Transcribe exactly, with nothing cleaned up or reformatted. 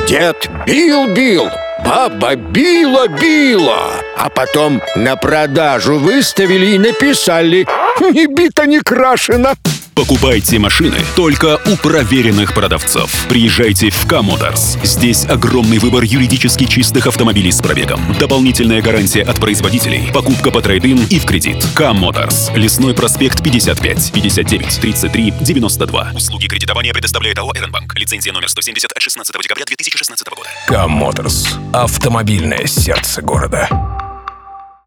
Дед бил-бил, баба била-била, а потом на продажу выставили и написали: «Не бита, не крашена». Покупайте машины только у проверенных продавцов. Приезжайте в К Моторс. Здесь огромный выбор юридически чистых автомобилей с пробегом. Дополнительная гарантия от производителей. Покупка по трейд-ин и в кредит. К Моторс. Лесной проспект пятьдесят пять, пятьдесят девять, тридцать три, девяносто два. Услуги кредитования предоставляет АО «Эренбанк». Лицензия номер сто семьдесят от шестнадцатого декабря две тысячи шестнадцатого года. К Моторс. Автомобильное сердце города.